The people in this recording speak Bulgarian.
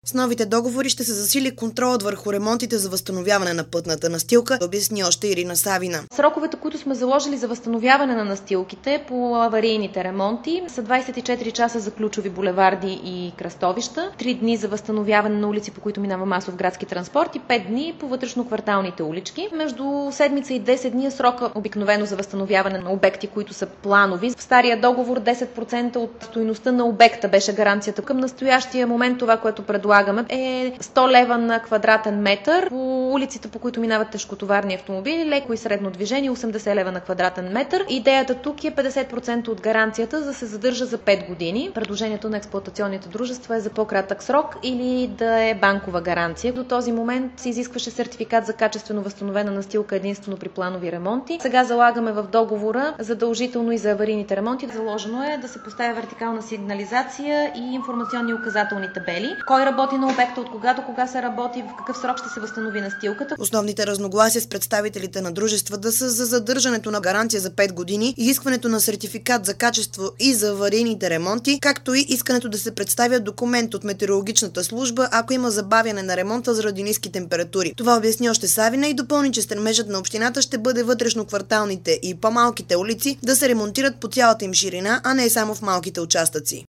С новите договори ще се засили контролът върху ремонтите за възстановяване на пътната настилка, обясни още Ирина Савина. Сроковете, които сме заложили за възстановяване на настилките по аварийните ремонти, са 24 часа за ключови булеварди и кръстовища, 3 дни за възстановяване на улици, по които минава масов градски транспорт и 5 дни по вътрешно-кварталните улички. Между седмица и 10 дни е срока обикновено за възстановяване на обекти, които са планови. В стария договор 10% от стойността на обекта беше гаранцията. Към настоящия момент това, което предлагаме, е 100 лева на квадратен метър по улиците, по които минават тежкотоварни автомобили, леко и средно движение, 80 лева на квадратен метър. Идеята тук е 50% от гаранцията да се задържа за 5 години. Предложението на експлоатационните дружества е за по-кратък срок или да е банкова гаранция. До този момент се изискваше сертификат за качествено възстановена настилка единствено при планови ремонти. Сега залагаме в договора задължително и за аварийните ремонти. Заложено е да се поставя вертикална сигнализация и информационни указателни табели. Кой работи на обекта, от кога до кога се работи, в какъв срок ще се възстанови настилката. Основните разногласия с представителите на дружествата са за задържането на гаранция за 5 години, изискването на сертификат за качество и за аварийните ремонти, както и искането да се представя документ от метеорологичната служба, ако има забавяне на ремонта заради ниски температури. Това обясни още Савина и допълни, че стремежът на общината ще бъде вътрешно-кварталните и по-малките улици да се ремонтират по цялата им ширина, а не само в малките участъци.